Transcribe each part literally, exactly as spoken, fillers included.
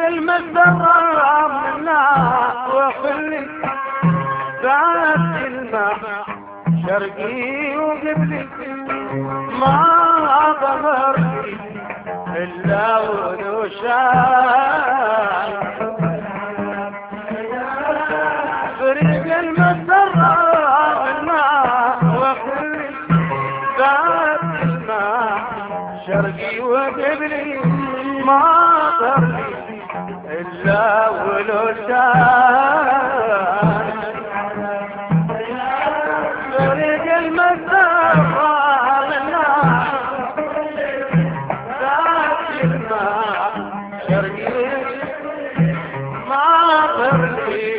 المسرة منا وخلي ذات الماء شرقي وقبلي ما ظهر إلا ونوشان فريق المسرة منا وخلي ذات الماء شرقي وقبلي ما ظهر إلا ولوشان فريق المسرة منا ذات الماء شرقي ما ظهر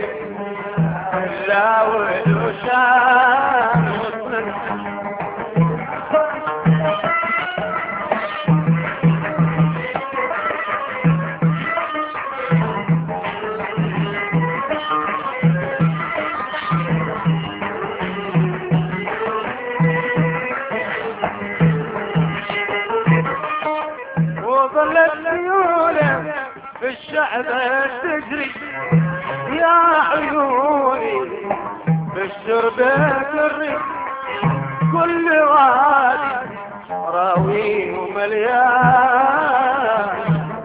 إلا ولوشان وظلت سيولة في الشعب تجري يا عيوني بالشرب تري كل وادي راوي ومليان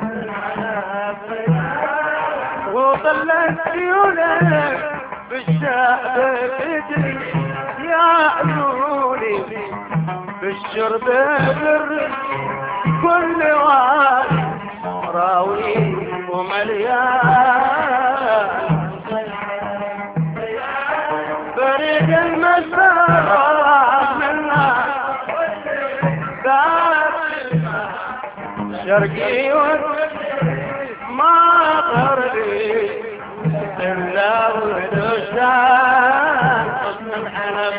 وظلت سيولة في الشعب تجري يا عيوني بالشرب تري كل وادي راوي ومليان فريق المسرة منا ذات شرقي ما غربي إلا ودوشان حسن الحنف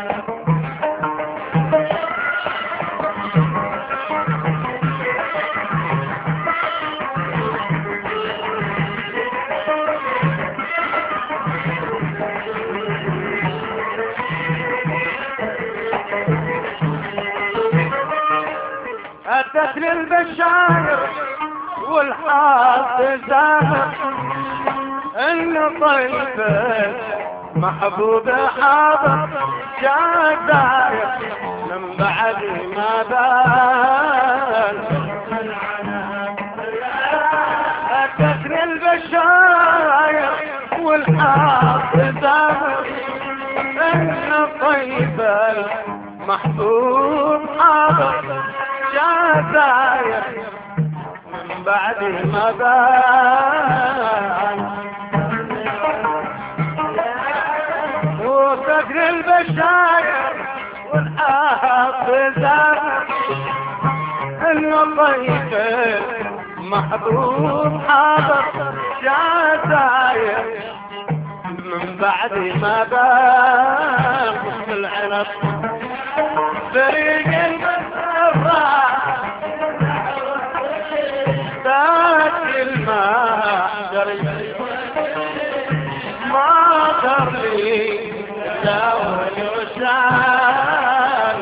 أتت للبشاير والحظ زاهر إن طيفة محبوب حاضر جاء داير من بعد ما بان أتت للبشاير والحظ زاهر إن طيفة محبوب حاضر جاء من بعد ما بان وفكر البشاير والحافظات إن طيفة محبوب حاضر جاء من بعد ما بان قسم العنب فريق المسرة ذات الماء شرقي ما ظهر لي إلا ولوشان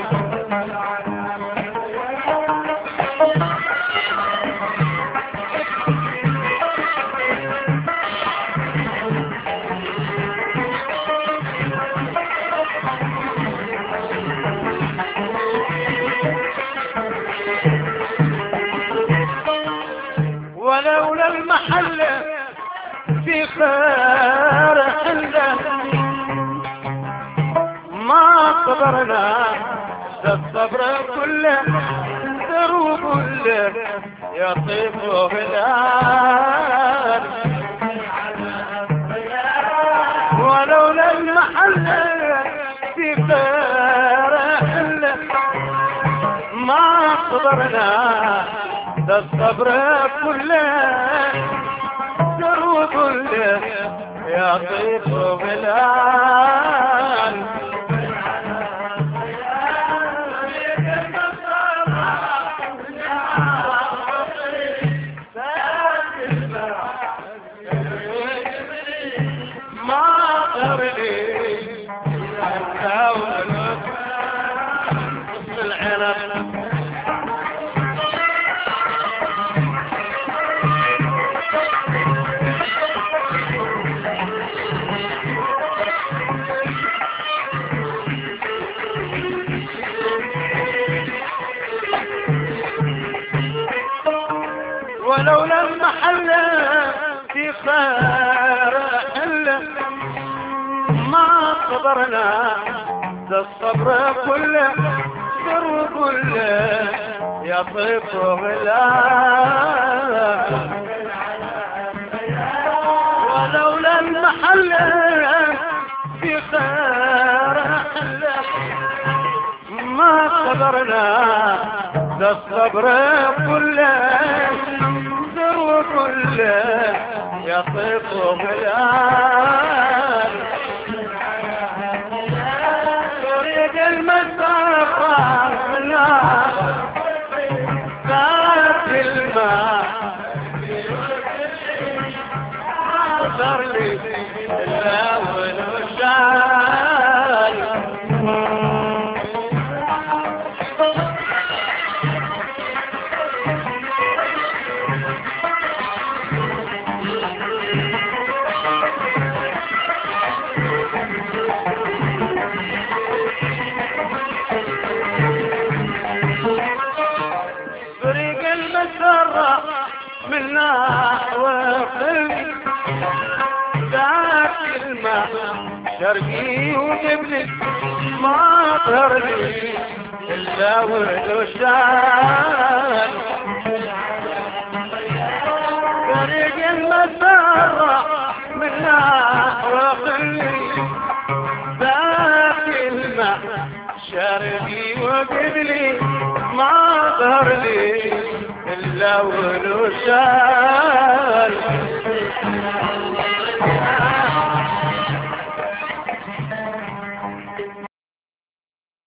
ولولا المحل في خير حله ما صبرنا الصبر كله دروب له يطيب هلال ولولا المحل في خير حله ما صبرنا الصبر كله دروب له يطيب هلال المحل في خير حله ما صبرنا ذا الصبر كله سر كله يا طيب غلا ولولا المحل في خير حله ما صبرنا ذا الصبر كله سر كله يا طيب غلال طريق المسافة منا ذات الماء صار لي إلا والوشال طريق المسرة من نحو قلبي ذاك الماء شرقي وقبلي ما ظهر لي إلا والوشال طريق المسرة من نحو قلبي ذاك الماء شرقي وقبلي ما ظهر لي إلا والوشال